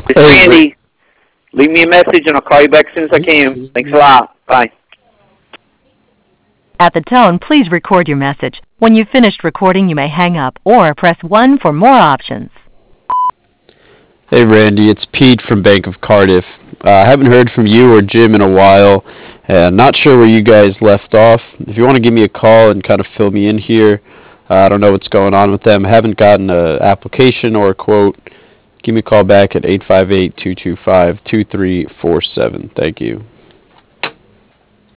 It's Randy. Leave me a message and I'll call you back as soon as I can. Thanks a lot. Bye. At the tone, please record your message. When you've finished recording, you may hang up or press 1 for more options. Hey Randy, it's Pete from Bank of Cardiff. I haven't heard from you or Jim in a while. Not sure where you guys left off. If you want to give me a call and kind of fill me in here, I don't know what's going on with them. Haven't gotten an application or a quote. Give me a call back at 858-225-2347. Thank you.